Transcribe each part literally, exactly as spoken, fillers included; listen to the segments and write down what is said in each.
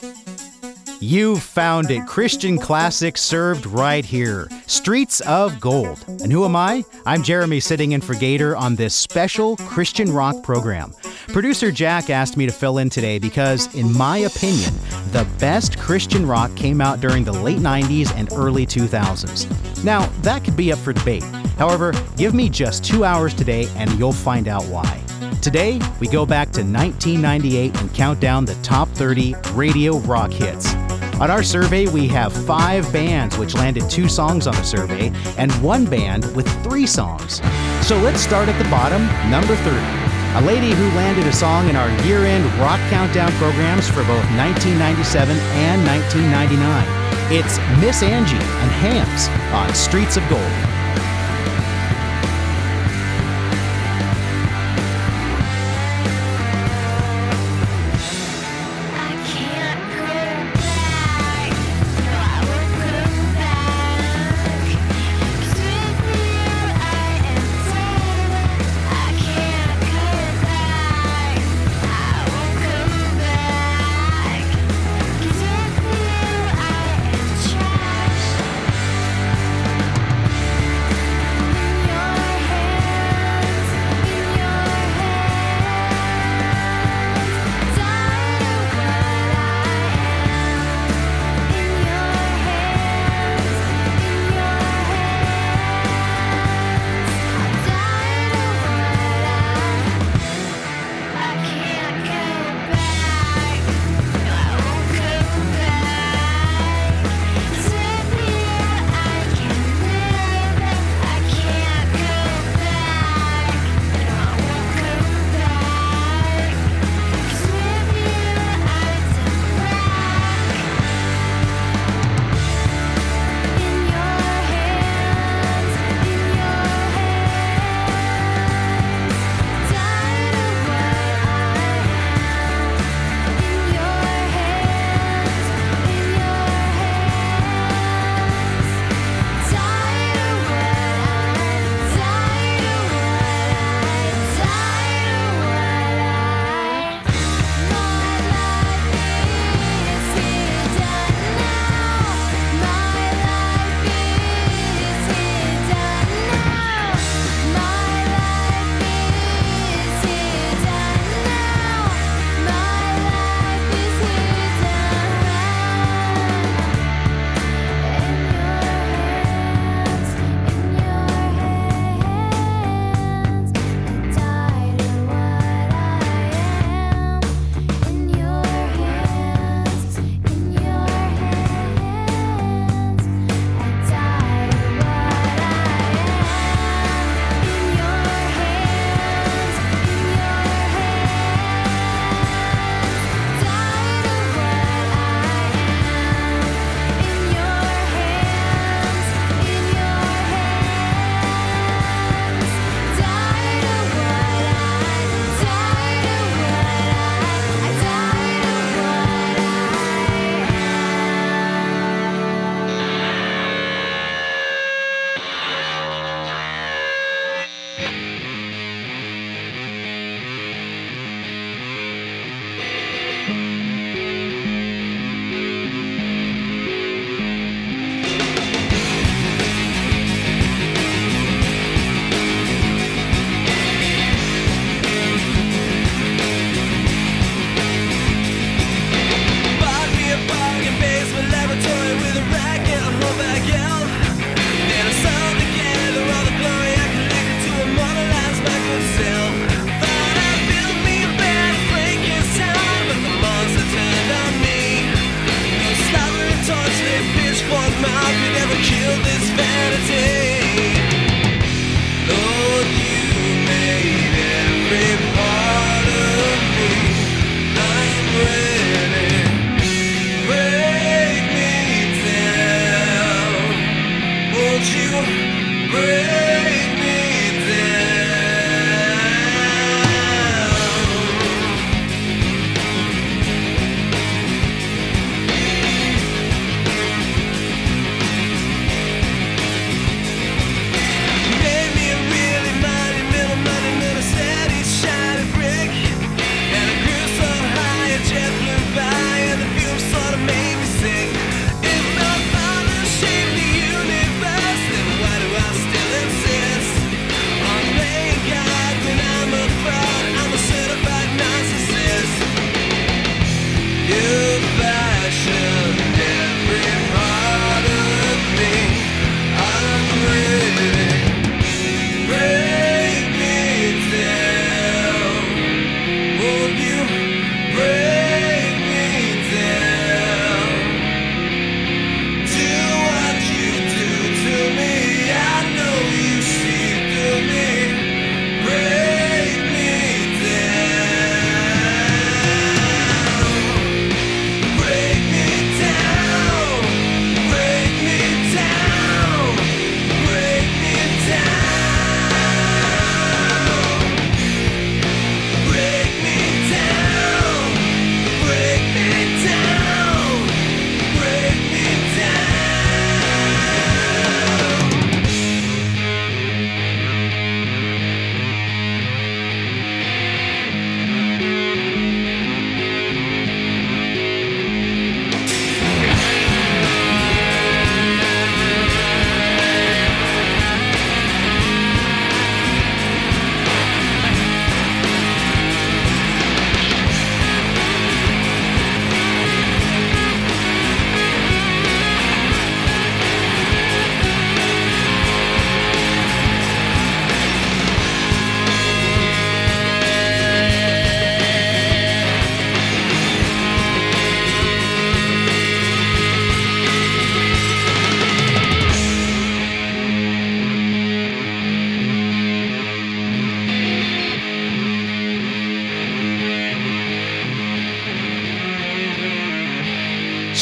You found it. Christian classics served right here. Streets of Gold. And who am I? I'm Jeremy, sitting in for Gator on this special Christian rock program. Producer Jack asked me to fill in today because, in my opinion, the best Christian rock came out during the late nineties and early two thousands. Now, that could be up for debate. However, give me just two hours today and you'll find out why. Today, we go back to nineteen ninety-eight and count down the top thirty radio rock hits. On our survey, we have five bands which landed two songs on the survey and one band with three songs. So let's start at the bottom, number thirty. A lady who landed a song in our year-end rock countdown programs for both nineteen ninety-seven and nineteen ninety-nine. It's Miss Angie and Hams on Streets of Gold.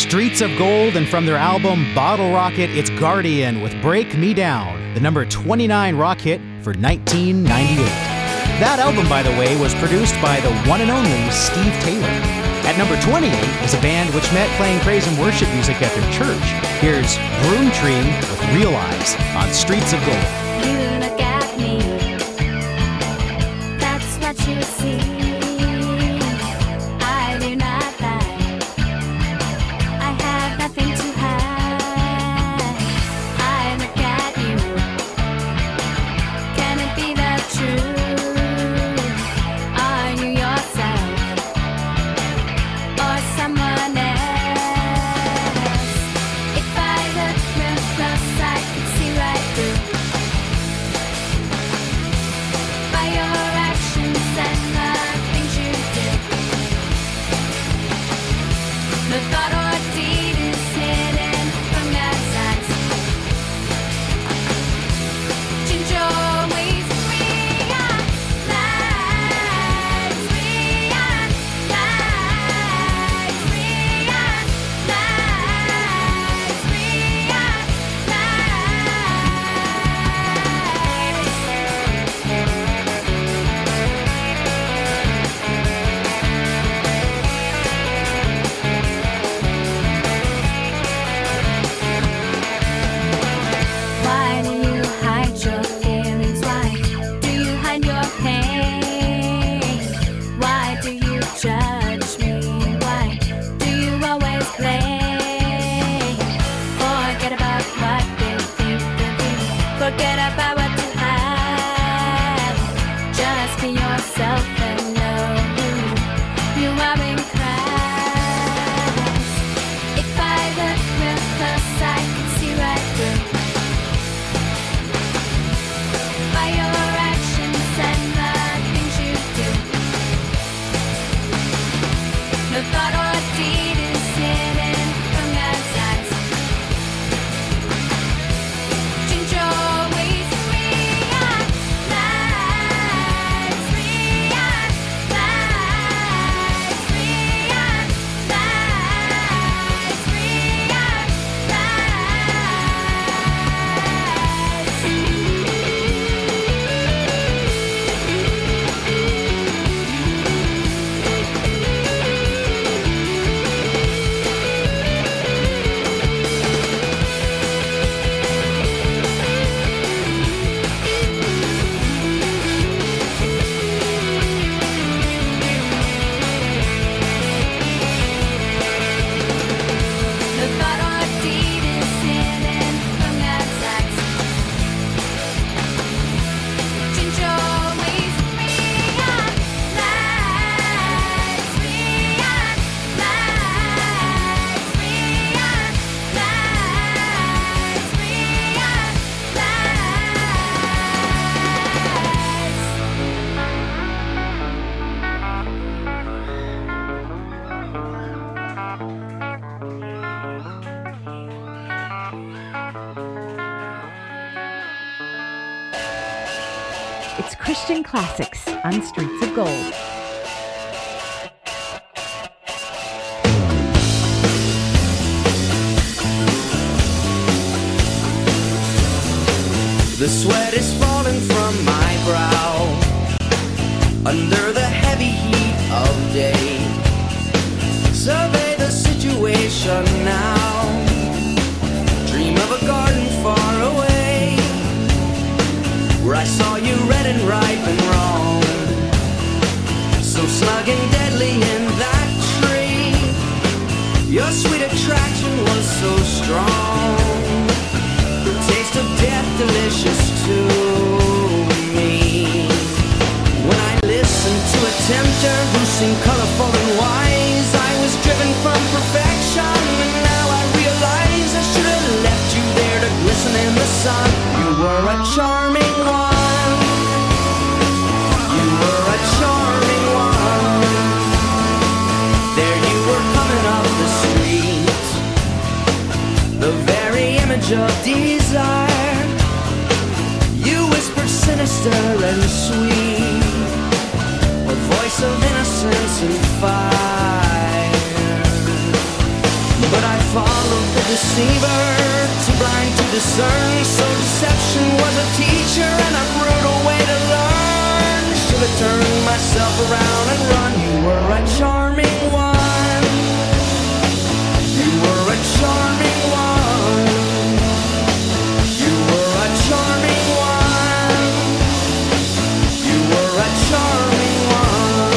Streets of Gold, and from their album Bottle Rocket, it's Guardian with Break Me Down, the number twenty-nine rock hit for nineteen ninety-eight. That album, by the way, was produced by the one and only Steve Taylor. At number twenty-eight is a band which met playing praise and worship music at their church. Here's Broom Tree with Realize on Streets of Gold. You look at me, that's what you see. I do not lie, I have nothing to hide. I look at you, can it be the truth? Are you yourself or someone else? If I look real close, I can see right through. By your actions and the things you do, the thought or deed is hidden from God's eyes. Change your ways, realize, realize, realize, Why do you hide your feelings? Why do you hide your pain? Why do you judge me? Why do you always blame? Forget about what they think of you. Forget about what you have. Just be yourself and know who you are in Christ. If I look real close, I can see right through. By your actions and the things you do, no thought or deed is hidden from God's eyes. Change your ways, realize, realize, realize, no thought or deed is hidden from God's eyes. Change your ways, realize, realize, realize, realize, It's Christian Classics on Streets of Gold. The sweat is falling from my brow under the heavy heat of day. Survey the situation now. Dream of a garden far away, where I saw you red and ripe and wrong, so snug and deadly in that tree. Your sweet attraction was so strong, the taste of death delicious to me. When I listened to a tempter who seemed colorful and wise, I was driven from perfection, and now I realize I should have left you there to glisten in the sun. You were a charming one, you were a charming one. There you were coming up the street, the very image of desire. You whispered sinister and sweet, a voice of innocence and fire. But I deceiver, too blind to discern. So deception was a teacher and a brutal way to learn. Should have turned myself around and run. You were a charming one. You were a charming one. You were a charming one. You were a charming one.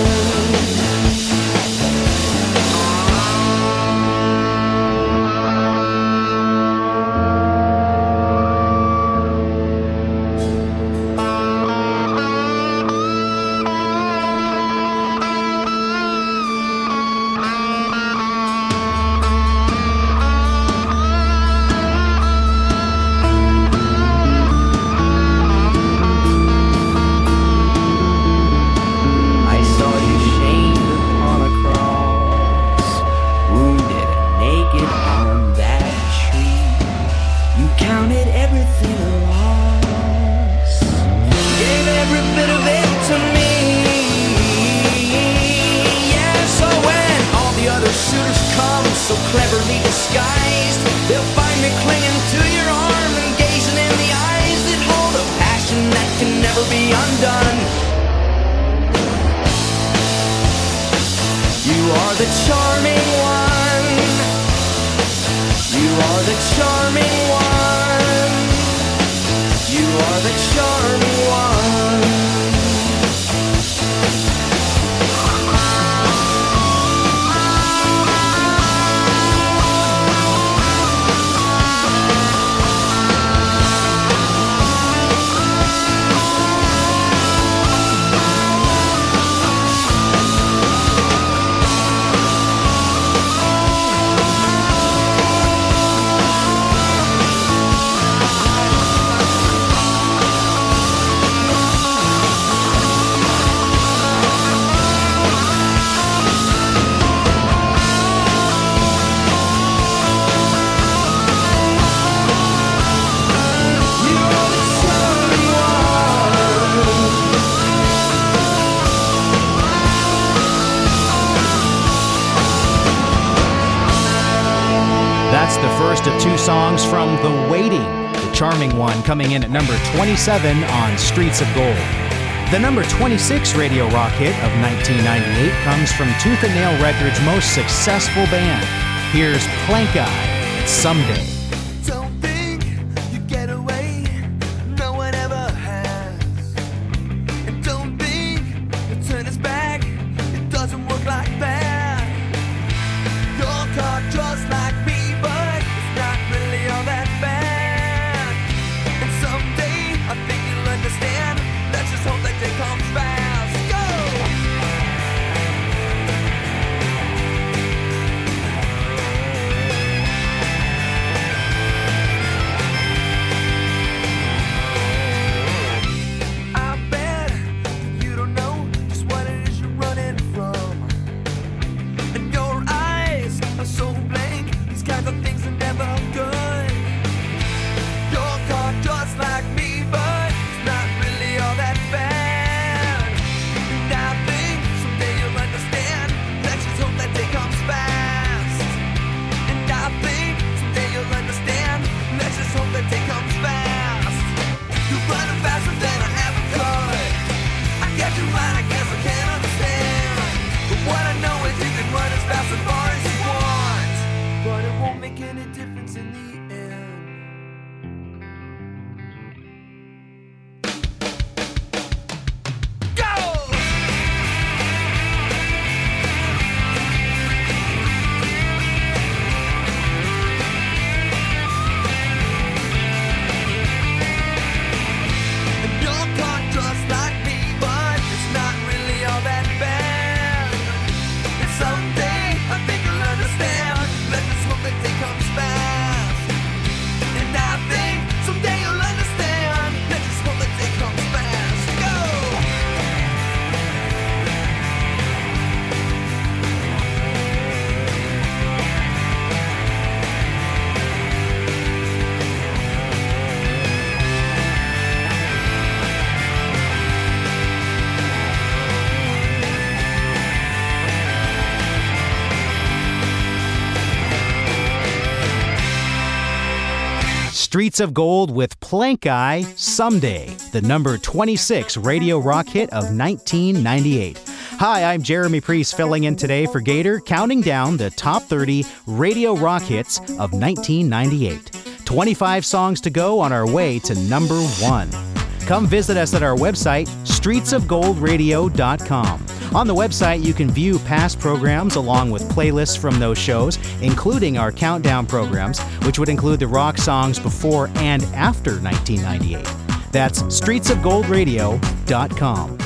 That's the first of two songs from The Waiting, the charming one, coming in at number twenty-seven on Streets of Gold. The number twenty-six radio rock hit of nineteen ninety-eight comes from Tooth and Nail Records' most successful band. Here's Plank Eye, Someday. Don't think you get away, no one ever has. And don't think you turn us back, it doesn't work like that. You're caught just like me, but it's not really all that bad. And someday I think you'll understand. Let's just hope that day comes fast. Go! Streets of Gold with Plank Eye, Someday, the number twenty-six radio rock hit of nineteen ninety-eight. Hi, I'm Jeremy Priest filling in today for Gator, counting down the top thirty radio rock hits of nineteen ninety-eight. twenty-five songs to go on our way to number one. Come visit us at our website, streets of gold radio dot com. On the website, you can view past programs along with playlists from those shows, including our countdown programs, which would include the rock songs before and after nineteen ninety-eight. That's streets of gold radio dot com.